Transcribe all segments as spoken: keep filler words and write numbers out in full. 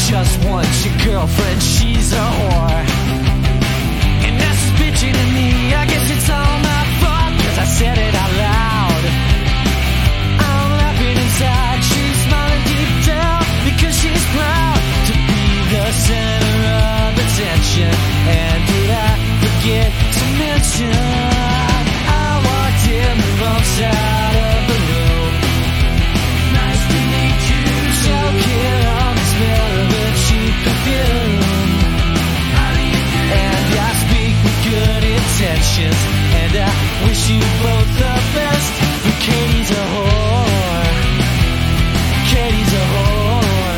just wants your girlfriend, she's a whore. And now she's bitching at me, I guess it's all my fault, cause I said it out loud. I'm laughing inside, she's smiling deep down, because she's proud to be the center of attention. And did I forget to mention, I walked in the wrong side of the room. Nice to meet you. Choking on the smell of a cheap perfume. How do you do? And I speak with good intentions, and I wish you both the best. But Katie's a whore. Katie's a whore.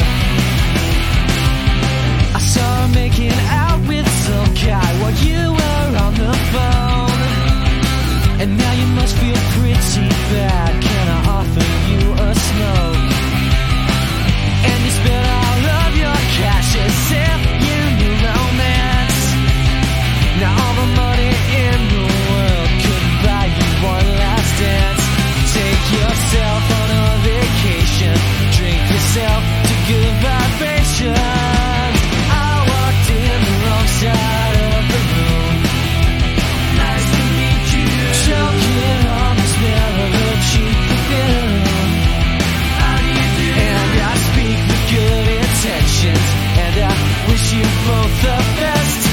I saw her making out with some guy while you were on the phone. And now you must feel pretty bad. Can I offer you a smoke? And you spent all of your cash as if you knew romance. Now all the money in the world couldn't buy you one last dance. Take yourself on a vacation, drink yourself to good vibrations. I walked in the wrong side of the room. Nice to meet you. Choking on the smell of a cheap perfume. How do you do? And I speak with good intentions, and I wish you both the best.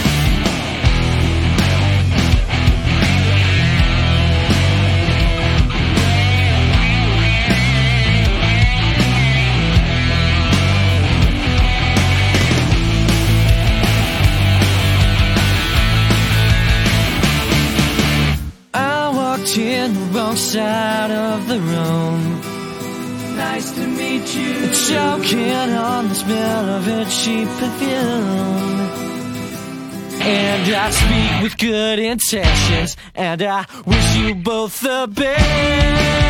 In the wrong side of the room. Nice to meet you. Choking on the smell of a cheap perfume. And I speak with good intentions, and I wish you both the best.